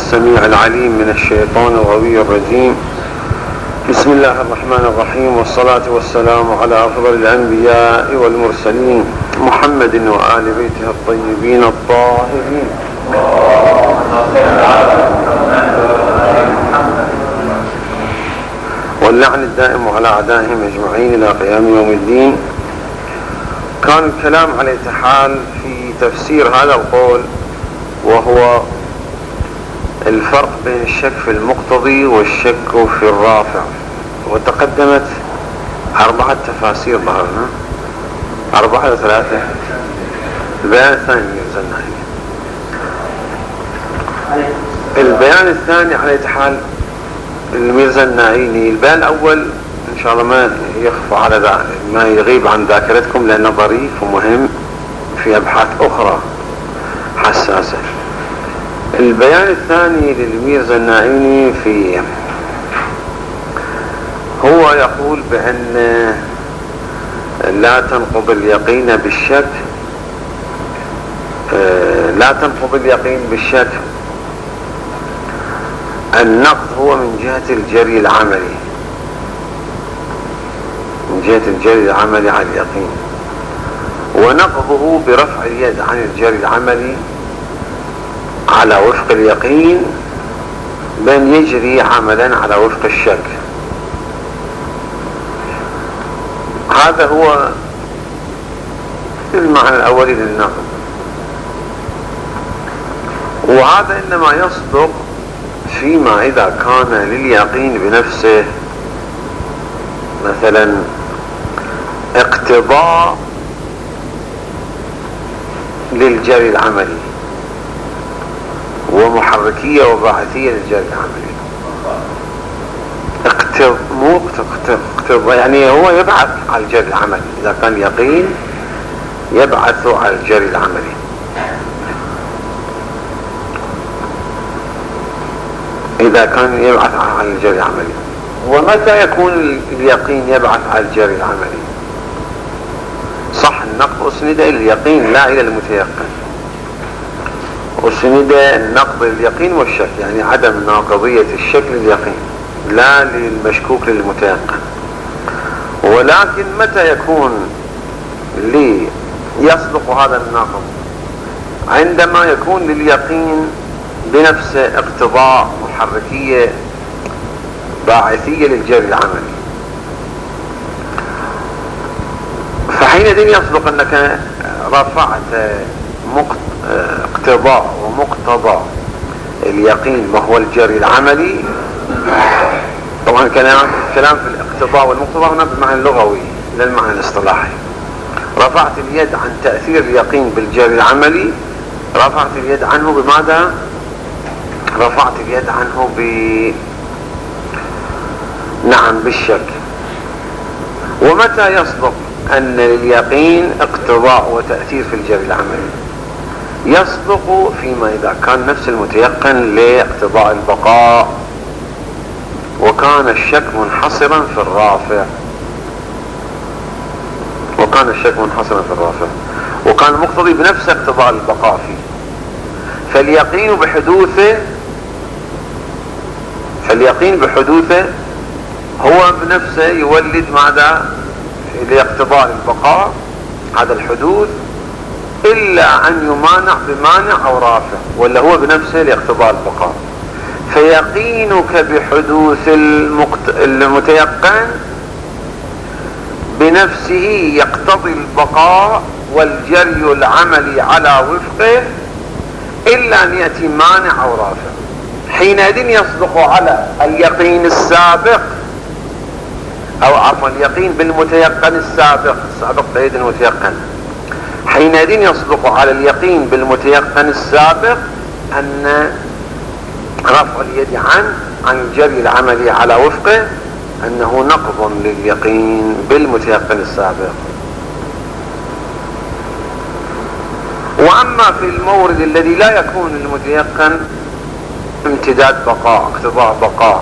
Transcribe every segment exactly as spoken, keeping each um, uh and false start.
السميع العليم من الشيطان الغوي الرجيم. بسم الله الرحمن الرحيم، والصلاة والسلام على أفضل الأنبياء والمرسلين محمد وآل بيته الطيبين الطاهرين. واللعن الدائم على أعدائهم أجمعين إلى قيام يوم الدين. كان الكلام على الاتحال في تفسير هذا القول، وهو الفرق بين الشك في المقتضي والشك في الرافع، وتقدمت أربعة تفاسير ظهرنا، أربعة ثلاثة. البيان الثاني الزناهي. البيان الثاني على اتحال الميرزا الناعيني. البيان الأول إن شاء الله ما يخفى على ذلك، ما يغيب عن ذاكرتكم لأنه ظريف ومهم في أبحاث أخرى حساسة. البيان الثاني للميرزا الناعيني في هو يقول بأن لا تنقض اليقين بالشك، لا تنقض اليقين بالشك. النقض هو من جهة الجري العملي، من جهة الجري العملي على اليقين، ونقضه برفع اليد عن الجري العملي على وفق اليقين بل يجري عملا على وفق الشك. هذا هو المعنى الأولي للنقض، وهذا إنما يصدق فيما إذا كان لليقين بنفسه مثلا اقتضاء للجري العملي ومحركية وباعثية للجري العملي. اقتضاء مو اقتضاء يعني هو يبعث على الجري العملي، إذا كان يقين يبعث على الجري العملي. إذا كان يبعث على الجري العملي. ومتى يكون اليقين يبعث على الجري العملي؟ صح، النقض أسند إلى اليقين لا إلى المتيقن، أسند النقض لليقين والشك، يعني عدم ناقضية الشك لليقين لا للمشكوك للمتيقن. ولكن متى يكون لي يصدق هذا النقض؟ عندما يكون لليقين بنفسه اقتضاء محركية باعثية للجري العملي، فحينئذ يصدق أنك رفعت اقتضاء ومقتضى اليقين وهو الجري العملي. طبعا كلام كلام في الاقتضاء والمقتضى هنا بالمعنى اللغوي لا المعنى الاصطلاحي. رفعت اليد عن تأثير اليقين بالجري العملي، رفعت اليد عنه بماذا؟ رفعت اليد عنه ب نعم بالشك. ومتى يصدق أن لليقين اقتضاء وتأثير في الجري العملي؟ يصدق فيما إذا كان نفس المتيقن لاقتضاء البقاء، وكان الشك منحصرا في الرافع، وكان الشك منحصرا في الرافع وكان المقتضي بنفس اقتضاء البقاء فيه. فاليقين بحدوثه فاليقين بحدوثه هو بنفسه يولد ماذا؟ لاقتضاء البقاء هذا الحدوث، إلا أن يمانع بمانع أو رافع، ولا هو بنفسه لاقتضاء البقاء. فيقينك بحدوث المقت... المتيقن بنفسه يقتضي البقاء والجري العملي على وفقه، إلا أن يأتي مانع أو رافع. حينئذ يصدق على اليقين السابق، أو عفوا اليقين بالمتيقن السابق، السابق بعيد المتيقن. حينئذ يصدق على اليقين بالمتيقن السابق أن رفع اليد عن عن الجري العملي على وفقه أنه نقض لليقين بالمتيقن السابق. وأما في المورد الذي لا يكون المتيقن امتداد بقاء اقتضاء بقاء،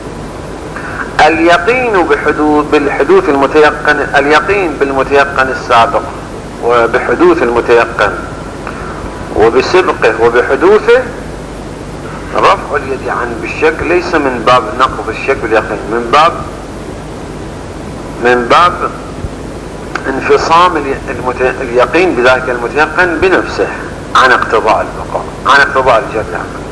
اليقين بحدوث بالحدوث المتيقن اليقين بالمتيقن السابق وبحدوث المتيقن وبسبقه وبحدوثه رفع رفع اليد عن بالشك ليس من باب نقض الشك باليقين، من باب من باب انفصام اليقين بذلك المتيقن بنفسه عن اقتضاء البقاء، عن اقتضاء الجر العملي.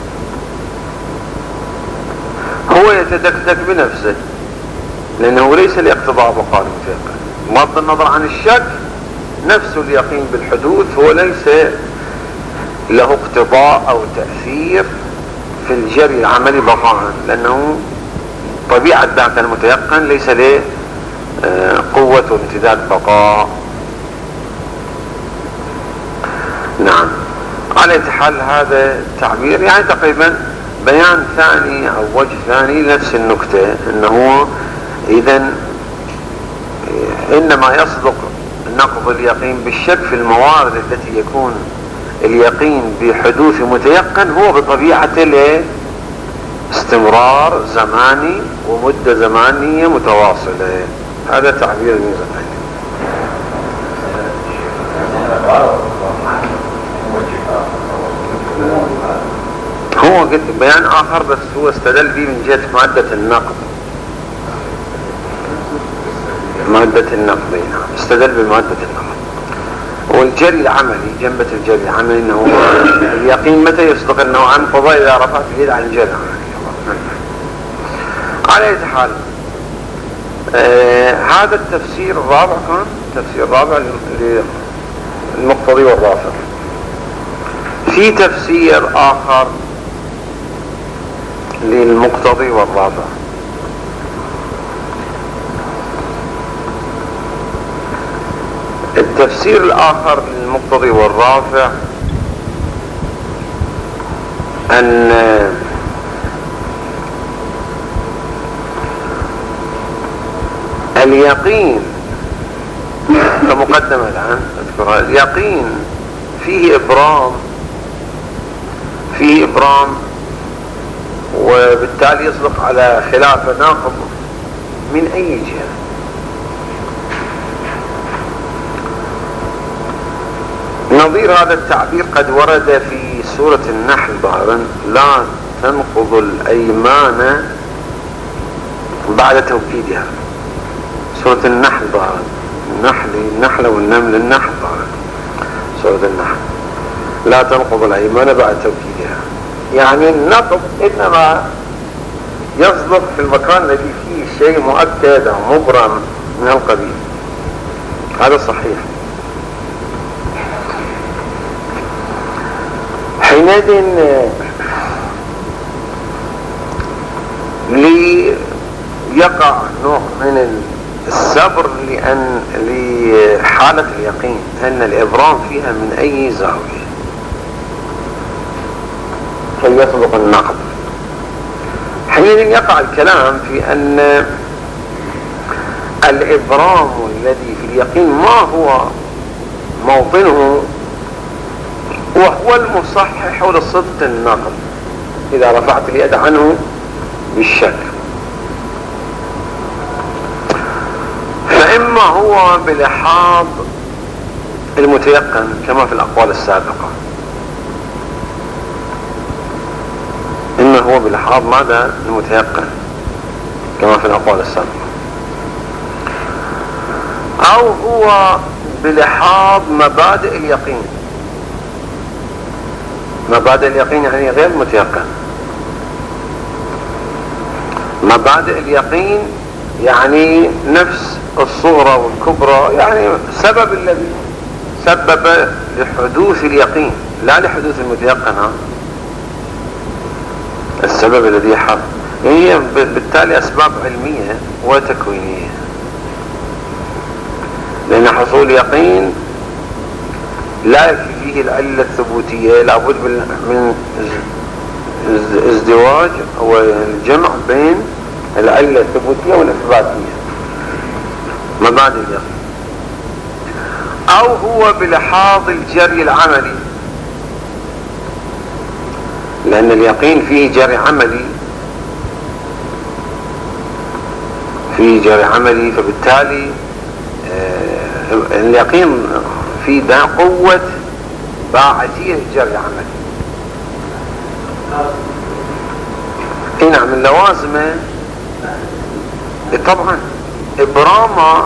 هو يتدكدك بنفسه لأنه ليس لاقتضاء بقاء المتيقن. بغض النظر عن الشك، نفس اليقين بالحدوث هو ليس له اقتضاء أو تأثير في الجري العملي بقاء، لأنه طبيعة ذاك المتيقن ليس له قوة وامتداد بقاء. نعم، على اي حال هذا التعبير يعني تقريبا بيان ثاني أو وجه ثاني لنفس النكتة، أنه إذن إنما يصدق نقض اليقين بالشك في الموارد التي يكون اليقين بحدوث متيقن هو بطبيعته لاستمرار زماني ومدة زمانية متواصلة. هذا تعبير الميزاني. هو قلت بيان آخر بس هو استدل به من جهة مادة النقض، مادة النقض نعم، استدل بمادة النقض. والجري العملي جنبة الجري العملي انه اليقين متى يصدق انه عن قضاء اذا رفعت اليد عن الجري العملي. على اي حال آه هذا التفسير الرابع كان تفسير الرابع للمقتضي والرافع. في تفسير آخر للمقتضي والرافع، التفسير الآخر للمقتضي والرافع أن اليقين كمقدمة الآن أذكرها، اليقين فيه إبرام، فيه إبرام وبالتالي يصدق على خلاف ناقض من أي جهة. نظير هذا التعبير قد ورد في سورة النحل ظاهرا: لا تنقض الأيمان بعد توكيدها. سورة النحل ظاهرا، النحل النحل والنمل النحل ظاهرا، سورة النحل: لا تنقض الأيمان بعد توكيدها. يعني النقض إنما يصدق في المكان الذي فيه شيء مؤكد أو مبرم من القبيل. هذا صحيح. حينئذ ليقع نوع من الصبر لأن لحالة اليقين أن الإبرام فيها من أي زاوية فيصدق النقض. حينئذ يقع الكلام في أن الإبرام الذي في اليقين ما هو موطنه وهو المصحح لصدق النقض إذا رفعت اليد عنه بالشك. فإما هو بلحاظ المتيقن كما في الأقوال السابقة، إما هو بلحاظ ماذا؟ المتيقن كما في الأقوال السابقة، أو هو بلحاظ مبادئ اليقين. مبادئ اليقين يعني غير متيقن. مبادئ اليقين يعني نفس الصغرى والكبرى، يعني سبب الذي سبب لحدوث اليقين لا لحدوث المتيقن. ها السبب الذي حصل، يعني هي بالتالي أسباب علمية وتكوينية، لأن حصول يقين لا يكفي فيه العلة الثبوتية، لابد من ازدواج والجمع بين العلة الثبوتية والإثباتية مبادئ اليقين. أو هو بلحاظ الجري العملي، لأن اليقين فيه جري عملي، فيه جري عملي فبالتالي آه اليقين في ده قوة باعثية الجري العملي. اي نعم اللوازمه طبعا ابرام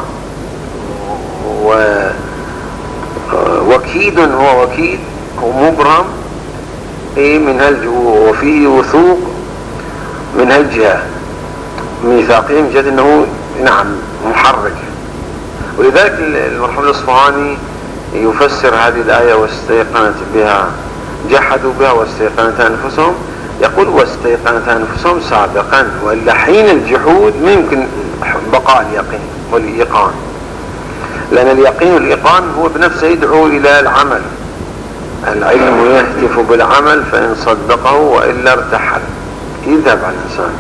ووكيد هو وكيد هو مبرم اي من هالجهه وفيه وثوق من هالجهه ميثاقهم جد انه نعم محرك. ولذلك المرحوم الاصفهاني يفسر هذه الايه واستيقنت بها جحدوا بها واستيقنت انفسهم، يقول واستيقنت انفسهم سابقا، والا حين الجحود ما يمكن بقاء اليقين والايقان، لان اليقين والايقان هو بنفسه يدعو الى العمل. العلم يهتف بالعمل فان صدقه والا ارتحل، يذهب على الانسان.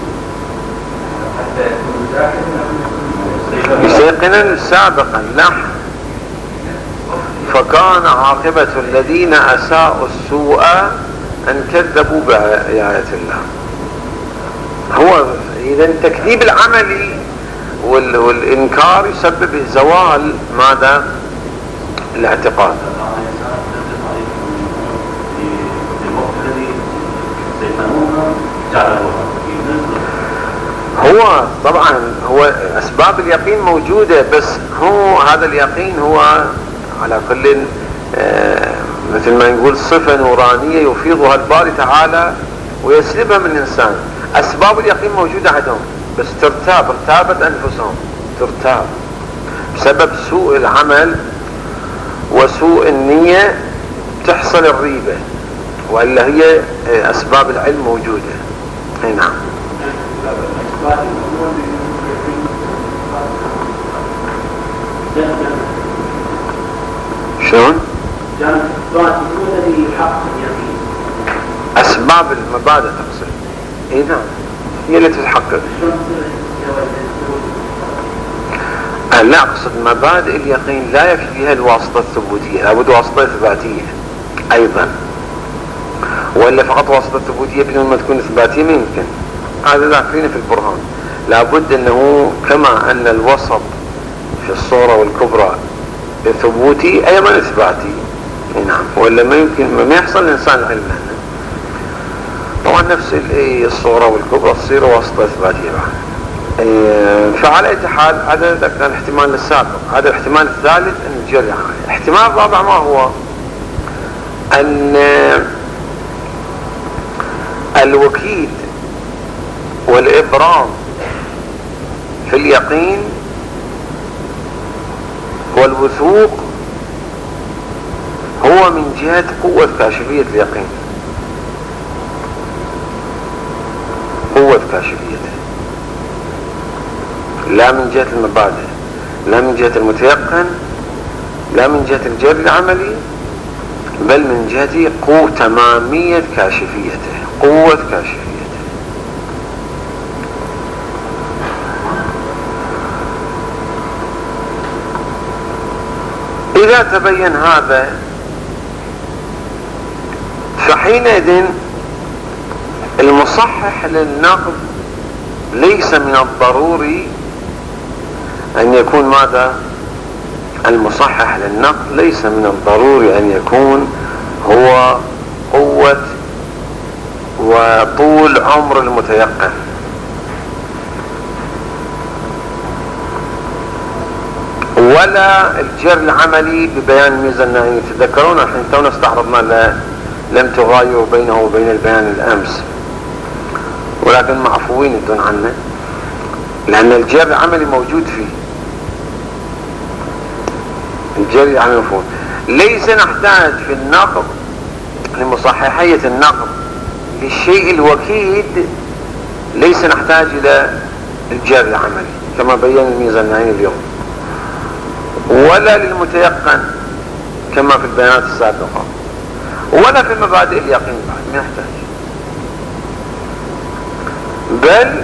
يستيقنا سابقا لاحقا، فكان عاقبة الذين أساءوا السوء أن كذبوا بآيات الله. هو إذا تكذيب العمل والإنكار يسبب زوال ماذا؟ الاعتقاد. هو طبعا هو أسباب اليقين موجودة، بس هو هذا اليقين هو على كل آه مثل ما نقول صفة نورانية يفيضها الباري تعالى ويسلبها من الإنسان. أسباب اليقين موجودة عندهم بس ترتاب، ارتابت أنفسهم، ترتاب بسبب سوء العمل وسوء النية تحصل الريبة، وإلا هي أسباب العلم موجودة. اي نعم. شلون؟ أسباب المبادئ تقصد؟ اي نعم هي اللي تتحقق. لا أقصد مبادئ اليقين لا يكفي فيها الواسطة الثبوتية، لابد واسطة إثباتية أيضا، وإلا فقط واسطة ثبوتية بدون ما تكون إثباتية ما يمكن. هذا ذاكرين في البرهان. لابد أنه كما أن الوسط في الصورة والكبرى ثبوتي أيضا إثباتي. نعم، وإلا ما يمكن ما يحصل الإنسان العلم عنه. طبعا نفس الصورة والكبرى تصير واسطة إثباتية بعد. فعلى أي حال هذا كان الاحتمال السابق. هذا الاحتمال الثالث أن الجري عملي. الاحتمال الرابع ما هو؟ أن الوكيد والإبرام في اليقين والوثوق هو من جهة قوة كاشفية اليقين، قوة كاشفيته، لا من جهة المبادئ، لا من جهة المتيقن، لا من جهة الجر العملي، بل من جهة قوة تمامية كاشفيته، قوة كاشفيته. إذا تبين هذا فحينئذ المصحح للنقد ليس من الضروري أن يكون ماذا؟ المصحح للنقد ليس من الضروري أن يكون هو قوة وطول عمر المتيقن، ولا الجر العملي ببيان الميزة النهائية. تذكرون احنا تونا استعرضنا لم تغاير بينه وبين البيان الأمس، ولكن معفوين الدون عنه لأن الجر العملي موجود فيه. الجر العملي مفهوم. ليس نحتاج في النقد لمصححية النقد للشيء الوكيد، ليس نحتاج إلى الجر العملي كما بين الميزة النهائية اليوم، ولا للمتيقن كما في البيانات السابقة، ولا في مبادئ اليقين بعد ما يحتاج. بل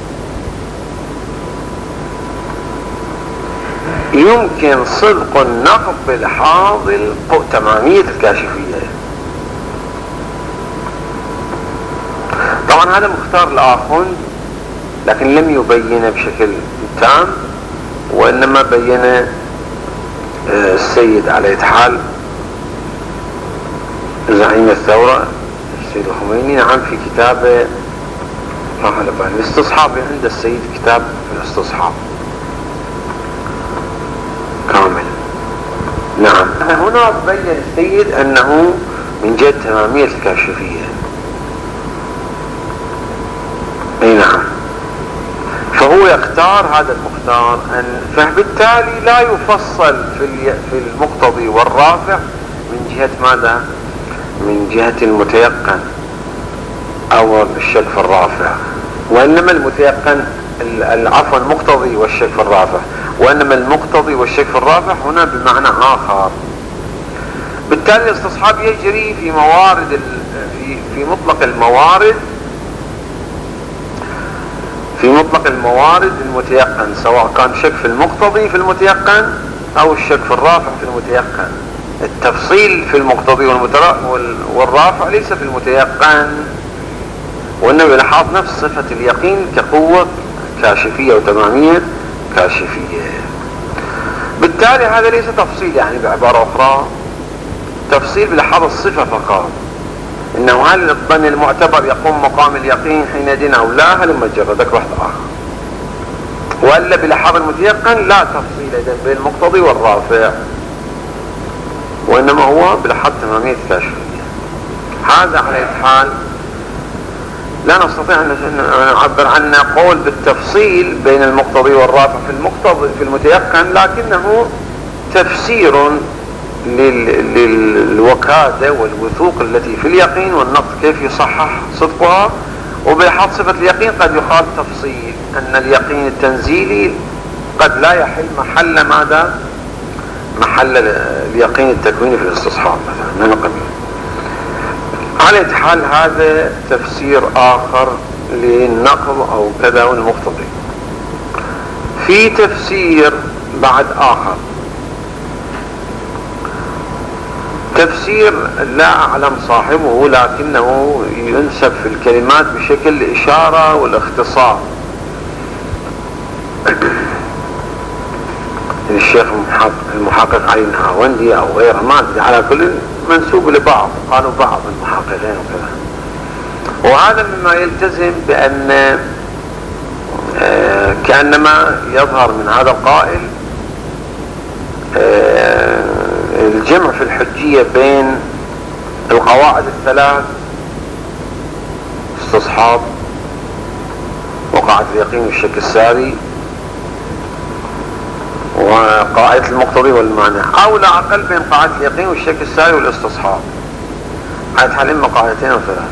يمكن صدق النقد بالحاض تمامية الكاشفية. طبعا هذا مختار الآخوند لكن لم يبين بشكل تام، وإنما بين السيد على حال زعيم الثورة السيد الخميني نعم في كتابه ما على بالي. الاستصحاب عند السيد كتاب الاستصحاب كامل. نعم. هنا بين السيد انه من جهة تمامية الكاشفية. اي نعم. فهو يختار هذا المختار أن فبالتالي لا يفصل في في المقتضي والرافع من جهة ماذا؟ من جهة المتيقن او الشك في الرافع، وانما المتيقن العفو المقتضي والشك في الرافع، وانما المقتضي والشك في الرافع هنا بمعنى اخر. بالتالي الاستصحاب يجري في موارد في في مطلق الموارد في مطلق الموارد المتيقن، سواء كان شك في المقتضي في المتيقن او الشك في الرافع في المتيقن. التفصيل في المقتضي والرافع ليس في المتيقن، وانه يلحظ نفس صفة اليقين كقوة كاشفية وتمامية كاشفية. بالتالي هذا ليس تفصيل، يعني بعبارة اخرى تفصيل بلحظ الصفة فقط، انه هل الظن المعتبر يقوم مقام اليقين حينئذ او لا، هل مجردك واحد اخر، ولا بلحظ المتيقن لا تفصيل اذا بين المقتضي والرافع، وانما هو بلحظ تمامية كاشفية. هذا على الحال لا نستطيع ان نعبر عنه قول بالتفصيل بين المقتضي والرافع في المقتضي في المتيقن، لكنه تفسير للوكادة والوثوق التي في اليقين والنقد كيف يصحح صدقها. وبلحظ صفة اليقين قد يقال تفصيل ان اليقين التنزيلي قد لا يحل محل ماذا؟ محل اليقين التكويني في الاستصحاب مثلا من قبل. على حال هذا تفسير آخر للنقض أو كذا والمقتضي. في تفسير بعد آخر، تفسير لا أعلم صاحبه لكنه ينسب في الكلمات بشكل إشارة والاختصار. الشيخ المحقق علي النهاوندي أو غيره ما أدري، على كل منسوب لبعض، قالوا بعض المحققين وكذا. وهذا مما يلتزم بأن آه كأنما يظهر من هذا القائل آه الجمع في الحجية بين القواعد الثلاث، استصحاب وقاعدة اليقين والشك الساري وقاعدة المقتضي والمانع، او لا اقل بين قاعدة اليقين والشك الساري والاستصحاب. هذه حال اما قاعدتين او ثلاث.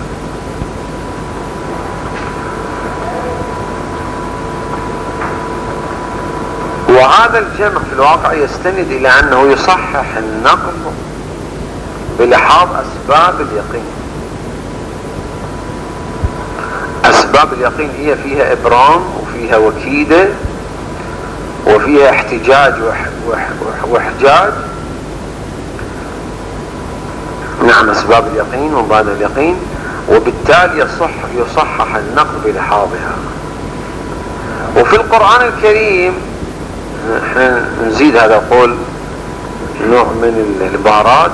وهذا الجمع في الواقع يستند الى انه يصحح النقل بلحاظ اسباب اليقين. اسباب اليقين هي فيها ابرام وفيها وكيدة وفيها احتجاج واحجاج. نعم، اسباب اليقين ومبادئ اليقين، وبالتالي يصح يصحح النقل بلحاظها. وفي القرآن الكريم احنا نزيد هذا القول نوع من العبارات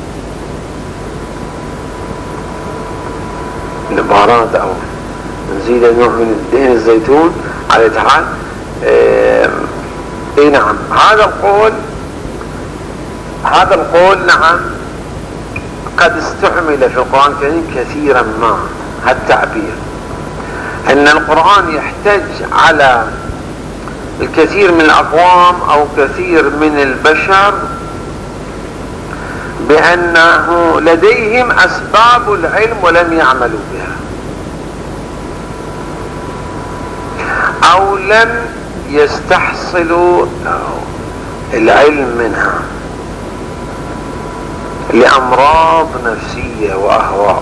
العبارات او نزيد نوع من الدهن الزيتون على تعال. اه اي نعم، هذا القول هذا القول نعم قد استعمل في القرآن الكريم كثيرا ما هالتعبير، ان القرآن يحتج على الكثير من الأقوام او كثير من البشر بأنه لديهم أسباب العلم ولم يعملوا بها، أو لم يستحصلوا العلم منها لأمراض نفسية وأهواء.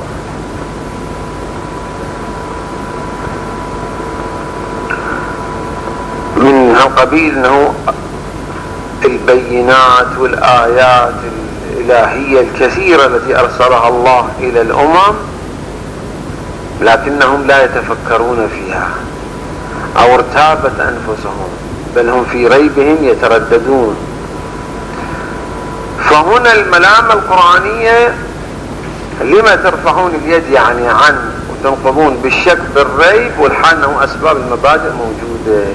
من هالقبيل أنه البينات والآيات الإلهية الكثيرة التي أرسلها الله إلى الأمم لكنهم لا يتفكرون فيها أو ارتابت أنفسهم، بل هم في ريبهم يترددون. فهنا الملامة القرآنية لما ترفعون اليد يعني عن تنقضون بالشك بالريب والحال أنه أسباب المبادئ موجودة.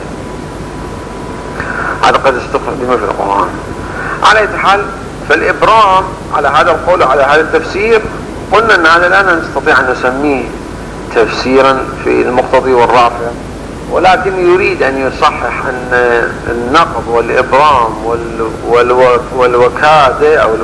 هذا قد استخدم في القرآن. على أي حال فالإبرام على هذا القول وعلى هذا التفسير قلنا أن هذا لا نستطيع أن نسميه تفسيرا في المقتضي والرافع، ولكن يريد أن يصحح أن النقض والإبرام والوكادة أو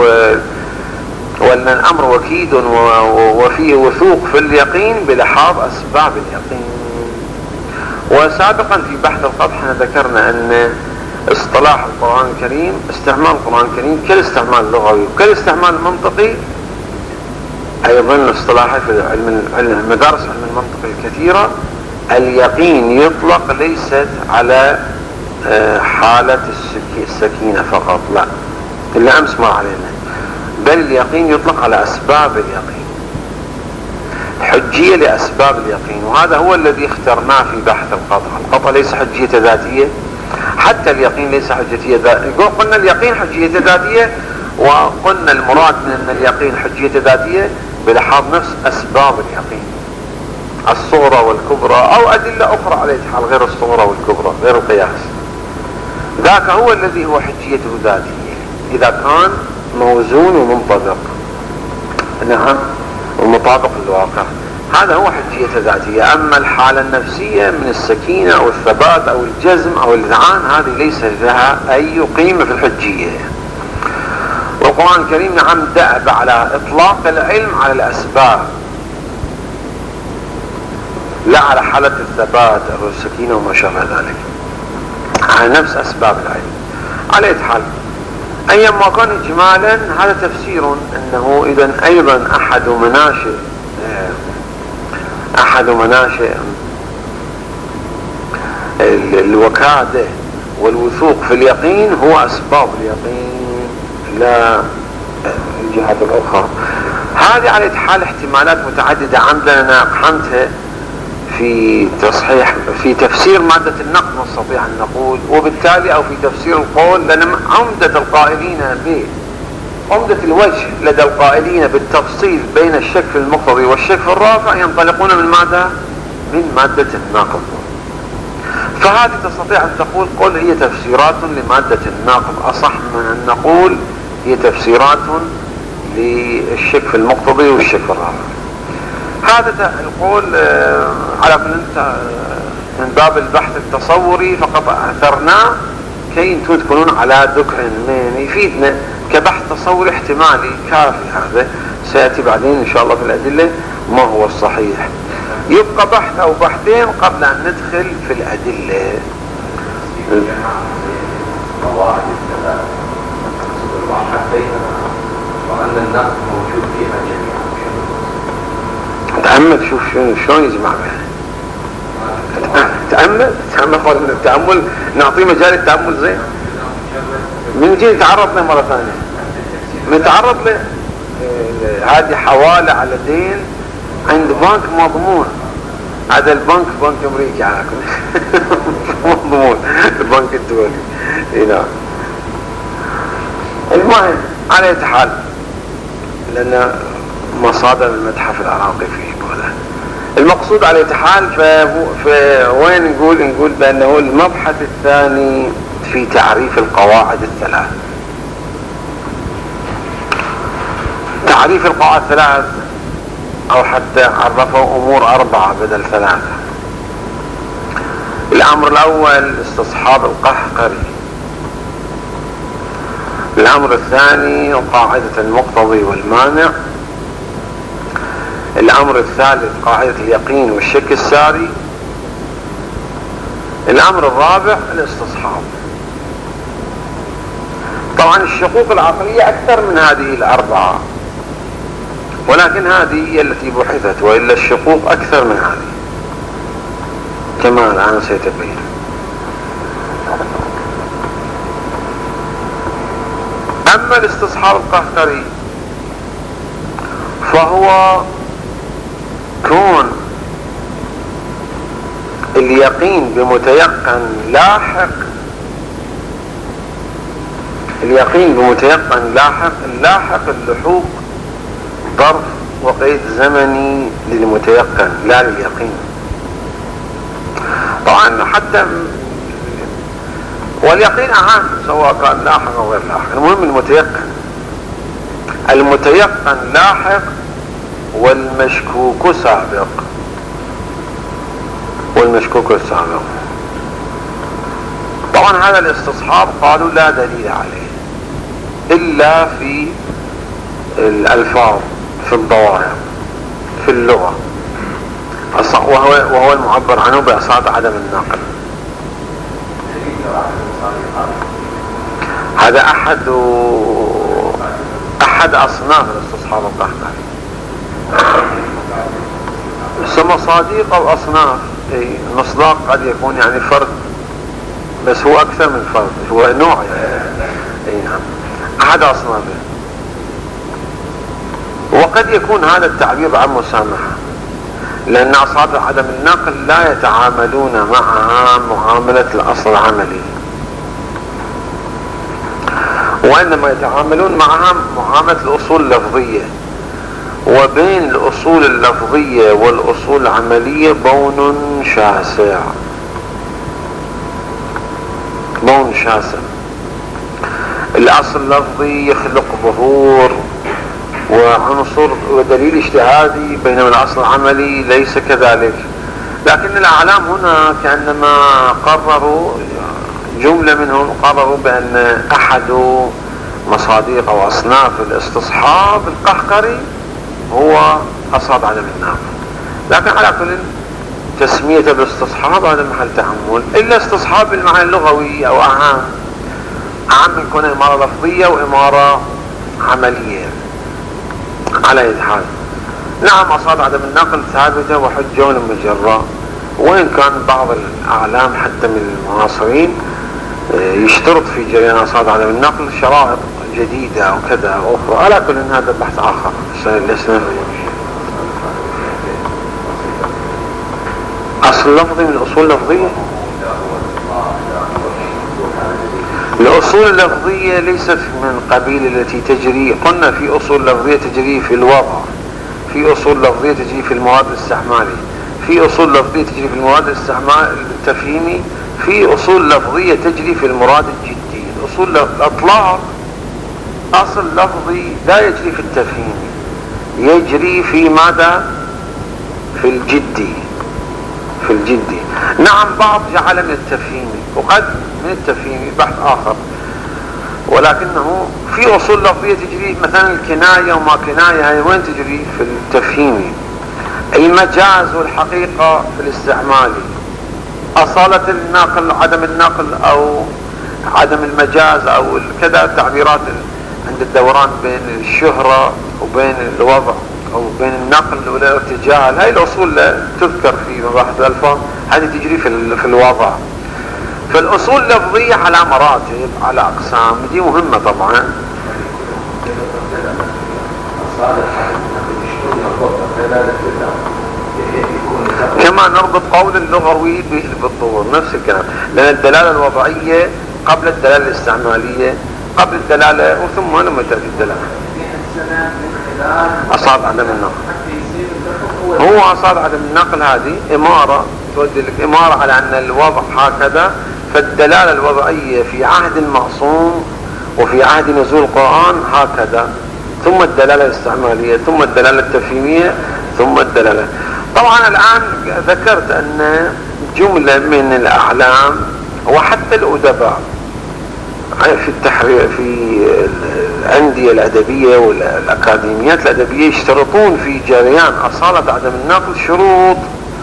وأن الأمر وكيد وفيه وثوق في اليقين بلحاظ أسباب اليقين. وسابقا في بحث القطع ذكرنا أن اصطلاح القرآن الكريم، استعمال القرآن الكريم كالاستعمال اللغوي وكالاستعمال المنطقي، أيضا اصطلاحات في علم مدارس علم المنطق الكثيرة، اليقين يطلق ليست على حالة السكينة فقط، لا إلا أمس ما علينا، بل اليقين يطلق على أسباب اليقين، حجية لأسباب اليقين. وهذا هو الذي اخترناه في بحث القطع. القطع ليس حجية ذاتية، حتى اليقين ليس حجية ذاتية. قلنا اليقين حجية ذاتية، وقلنا المراد من أن اليقين حجية ذاتية بلحاظ نفس أسباب اليقين الصغرى والكبرى أو أدلة أخرى على حال غير الصغرى والكبرى غير القياس. ذاك هو الذي هو حجيته ذاتية إذا كان موزون ومنطبق، نعم، ومطابق للواقع، هذا هو حجية ذاتية. أما الحالة النفسية من السكينة أو الثبات أو الجزم أو الإذعان هذه ليس لها أي قيمة في الحجية. والقرآن الكريم نعم دأب على إطلاق العلم على الأسباب، لا على حالة الثبات أو السكينة وما شابه ذلك، على نفس أسباب العلم. على أي حال أيما كان إجمالا هذا تفسير أنه إذن أيضا أحد مناشئ أحد مناشئ الوكادة والوثوق في اليقين هو أسباب اليقين لا الجهات الأخرى. هذه على حال احتمالات متعددة عندنا أقحمتها في تصحيح في تفسير مادة النقد نستطيع أن نقول، وبالتالي أو في تفسير القول، لأن عمدة القائلين به عمدة الوجه لدى القائلين بالتفصيل بين الشك في المقتضي والشك في الرافع ينطلقون من ماذا؟ من مادة النقد. فهذه تستطيع أن تقول قل هي تفسيرات لمادة النقد، أصح من أن نقول هي تفسيرات للشك في المقتضي والشك في الرافع. هذا القول على من باب البحث التصوري فقط أثرناه كي انتم تكونون على ذكر من يفيدنا كبحث تصوري احتمالي كافي. هذا سيأتي بعدين إن شاء الله في الأدلة ما هو الصحيح. يبقى بحث أو بحثين قبل أن ندخل في الأدلة. قواعد الثلاث الواحد بينها وأن النقد موجود فيها جميعا. تأمل شوف شلون شلون يجمع بها. تأمل تأمل قول من التأمل نعطيه مجال التأمل زين. من جي نتعرض له مرة ثانية نتعرض له. هذه حوالة على دين عند بنك مضمون. هذا البنك بنك أمريكي عاكم مضمون البنك الدولي هنا. المهم على أي حال لأن مصادر المتحف العراقي فيه بوله. المقصود على أي حال فوين نقول نقول بأنه المبحث الثاني في تعريف القواعد الثلاث. تعريف القواعد الثلاث أو حتى عرفوا أمور أربعة بدل ثلاثة. الأمر الأول استصحاب القهقري. الأمر الثاني قاعدة المقتضي والمانع. الأمر الثالث قاعدة اليقين والشك الساري. الأمر الرابع الاستصحاب. طبعا الشقوق العقلية أكثر من هذه الأربعة، ولكن هذه هي التي بحثت، وإلا الشقوق أكثر من هذه كما الآن سيتبين. أما الاستصحاب القهقري فهو كون اليقين بمتيقن لاحق اليقين بمتيقن لاحق اللاحق اللحوق ظرف وقيد زمني للمتيقن لا لليقين. طبعا حتى واليقين أهم سواء كان لاحق أو غير لاحق، المهم المتيقن. المتيقن لاحق والمشكوك سابق، والمشكوك سابق. طبعا هذا الاستصحاب قالوا لا دليل عليه إلا في الألفاظ، في الظواهر، في اللغة، وهو, وهو المعبر عنه بأصالة عدم النقل. هذا أحد أحد أصناف الاستصحاب القحطاني، ثم صديق أو أصناف. المصداق قد يكون يعني فرد، بس هو أكثر من فرد، هو نوع يعني. أي نعم، أحد أصنافه. وقد يكون هذا التعبير عن مسامحة، لأن أصحاب عدم النقل لا يتعاملون معها معاملة الأصل العملي، وإنما يتعاملون معها معاملة الأصول اللفظية. وبين الأصول اللفظية والأصول العملية بون شاسع، بون شاسع. الأصل اللفظي يخلق ظهور وعنصر ودليل اجتهادي، بينما الأصل العملي ليس كذلك. لكن الأعلام هنا كأنما قرروا، جملة منهم قرروا بأن أحد مصادق أو أصناف الاستصحاب القهقري هو أصاب عدم النقل. لكن على كل تسمية بالاستصحاب هذا محل تأمل، إلا استصحاب بالمعنى اللغوي أو أهم أهم من كون إمارة لفظية وإمارة عملية على أي حال. نعم، أصاب عدم النقل ثابتة وحجة ومجرة، وإن كان بعض الأعلام حتى من المعاصرين يشترط في جريان أصاب عدم النقل شرائط جديدة أو كذا أو أخرى. على كل هذا بحث آخر. أصل لفظي من الأصول اللفظية، الأصول اللفظية ليست من قبيل التي تجري. قلنا في أصول لفظية تجري في الوضع، في أصول لفظية تجري في المراد الاستعمالي، في أصول لفظية تجري في المراد الاستعمالي التفهيمي، في أصول لفظية تجري في المراد الجدي. الأصول الأطلاق أصل لفظي لا يجري في التفهيمي، يجري في ماذا؟ في الجدي، في الجدي. نعم، بعض جعل من التفهيمي وقد من التفهيمي بحث آخر، ولكنه في أصول لفظية تجري مثلا الكناية وما كناية، هاي وين تجري؟ في التفهيمي. المجاز والحقيقة في الاستعمالي، أصالة النقل عدم النقل أو عدم المجاز أو كذا، تعبيرات عند الدوران بين الشهرة وبين الوضع أو بين النقل والارتجال. هاي الأصول تذكر في مباحث الألفاظ، هذه تجري في في الوضع. فالأصول اللفظية على مراتب، على أقسام، دي مهمة طبعا. كما نربط قول اللغوي بالظهور، نفس الكلام، لأن الدلالة الوضعية قبل الدلالة الاستعمالية، قبل الدلالة وثم لما تأتي الدلالة. أصاب عدم النقل، هو أصاب عدم النقل هذه إمارة تودي لك إمارة على أن الوضع هكذا. فالدلالة الوضعية في عهد المعصوم وفي عهد نزول القرآن هكذا، ثم الدلالة الاستعمالية، ثم الدلالة التفهيمية، ثم الدلالة. طبعا الآن ذكرت أن جملة من الأعلام وحتى الأدباء في التحرير في الأندية الأدبية والأكاديميات الأدبية يشترطون في جريان أصالة عدم النقل شروط،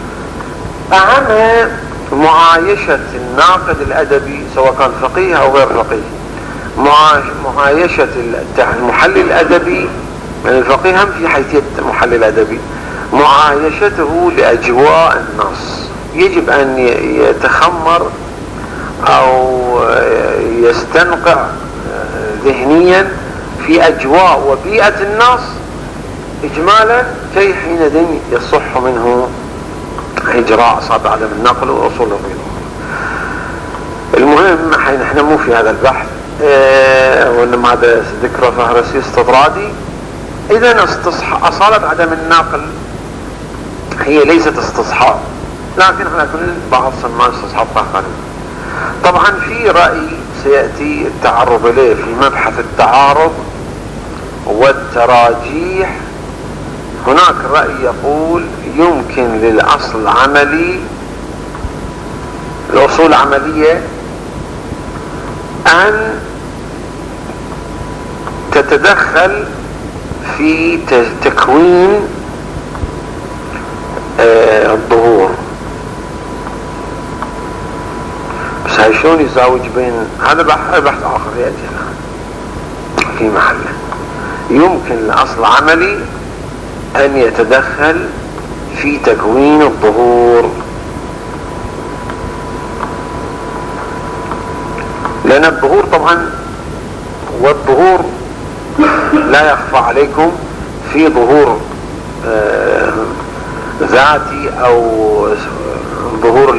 أهمها معايشة الناقد الأدبي سواء كان فقيه أو غير فقيه، معايشة المحلل الأدبي من الفقيه هم في حيثية المحلل الأدبي، معايشته لأجواء النص. يجب أن يتخمر أو يستنقع ذهنيا في أجواء وبيئة النص إجمالا، كي حينئذ يصح منه إجراء أصاب عدم النقل وأصول الغير. المهم حين احنا مو في هذا البحث، اه وإنما هذا ذكر فهرسي استطرادي. إذا أصالة عدم النقل هي ليست استصحاب، لكن على كل بعض سماه استصحاب قهقري. طبعا في رأي سيأتي التعرض إليه في مبحث التعارض والتراجيح. هناك رأي يقول يمكن للأصل العملي، الأصول العملية، أن تتدخل في تكوين آه الظهور. بس هاي شلون يزاوج بين هذا بحث آخر يأتي في محله. يمكن الأصل العملي أن يتدخل في تكوين الظهور، لأن الظهور طبعا، والظهور لا يخفى عليكم في ظهور آه ذاتي أو ظهور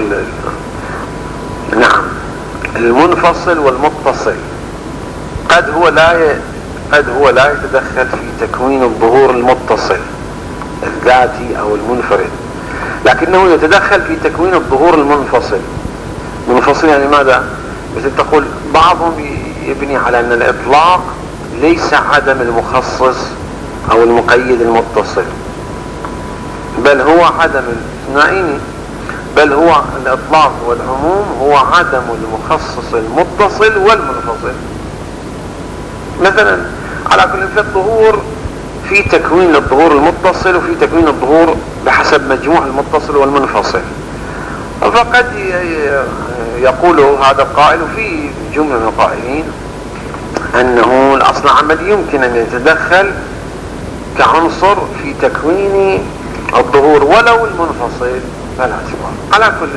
نعم المنفصل والمتصل. قد هو لا ي... قد هو لا يتدخل في تكوين الظهور المتصل الذاتي أو المنفرد، لكنه يتدخل في تكوين الظهور المنفصل. منفصل يعني ماذا؟ مثل تقول بعضهم يبني على أن الإطلاق ليس عدم المخصص أو المقيد المتصل، بل هو عدم الاثنين، بل هو الإطلاق والعموم هو عدم المخصص المتصل والمنفصل. مثلا على كل في الظهور في تكوين الظهور المتصل وفي تكوين الظهور بحسب مجموع المتصل والمنفصل. فقد يقول هذا القائل في جملة من القائلين أنه الأصل العملي يمكن أن يتدخل كعنصر في تكوين الظهور ولو المنفصل فلا اعتبار. على كل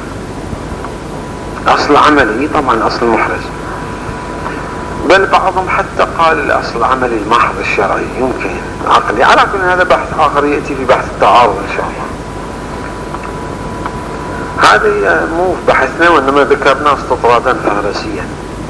أصل عملي طبعا أصل محرز، بل بعضهم حتى قال الأصل العملي المحض الشرعي يمكن عقلي. على كل هذا بحث آخر يأتي في بحث التعارض إن شاء الله. هذا مو في بحثنا وإنما ذكرنا استطرادا فهرسيا.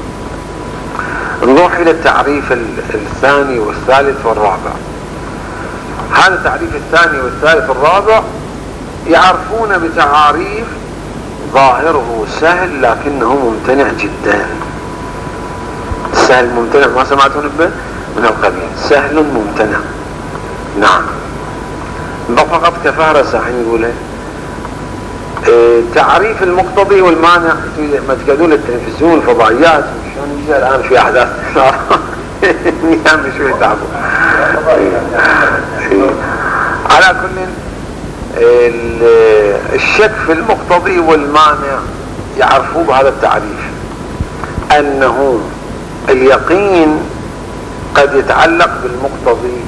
نروح إلى التعريف الثاني والثالث والرابع. هذا التعريف الثاني والثالث والرابع يعرفون بتعاريف ظاهره سهل لكنه ممتنع جدا. سهل ممتنع، ما سمعتون به من القبيل، سهل ممتنع. نعم فقط كفهرسة حين يقوله اه تعريف المقتضي والمانع. ما تقعدون التلفزيون الفضائيات شلون يجي الآن في أحداث نعم شوي تعبوا. على كل الشك في المقتضي والمانع يعرفوه بهذا التعريف، أنه اليقين قد يتعلق بالمقتضي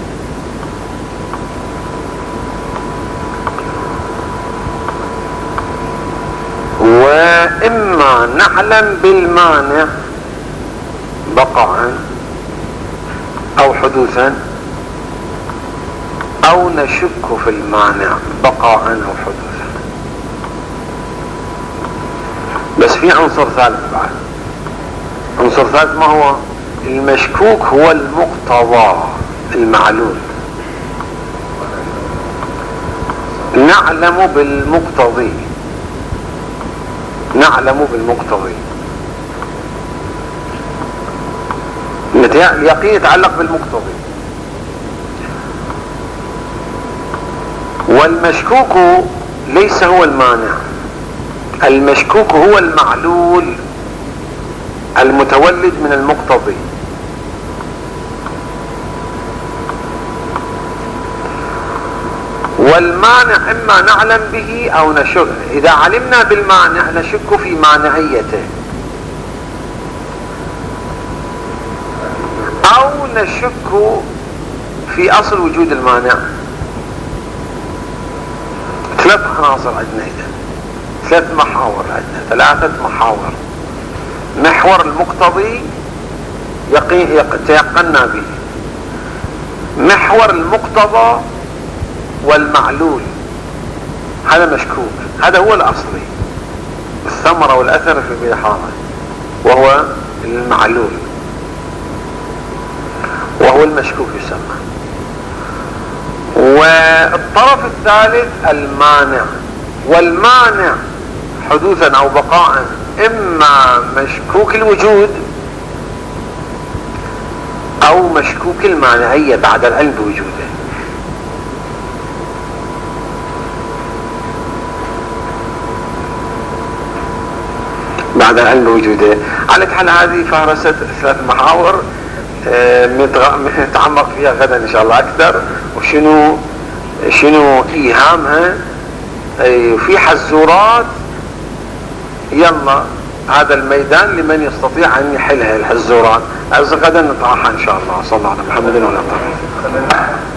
وإما نعلم بالمانع بقاء أو حدوثا، أو نشك في المانع بقاء أو حدوثا. بس في عنصر ثالث بعد. عنصر ثالث ما هو؟ المشكوك هو المقتضى المعلوم. نعلم بالمقتضي، نعلم بالمقتضي. اليقين يتعلق بالمقتضي، والمشكوك ليس هو المانع. المشكوك هو المعلول المتولد من المقتضي. والمانع إما نعلم به أو نشك. إذا علمنا بالمانع نشك في مانعيته، أو نشك في أصل وجود المانع. ثلاث عناصر عندنا إذا، ثلاث محاور عندنا، ثلاثة محاور. محور المقتضي تيقنا به، محور المقتضى والمعلول هذا مشكوك، هذا هو الأصلي، الثمرة والأثر في الحاضر، وهو المعلول وهو المشكوك يسمى. والطرف الثالث المانع، والمانع حدوثا او بقاء اما مشكوك الوجود او مشكوك المانعية بعد العلم بوجوده. بعد العلم بوجوده. على حال هذه فهرست ثلاث محاور نتعمق فيها غدا ان شاء الله اكثر، وشنو شنو ايهامها في حزورات. يلا هذا الميدان لمن يستطيع ان يحلها الحزورات. غدا نطرحها ان شاء الله. صلى الله على محمد وعلى اله.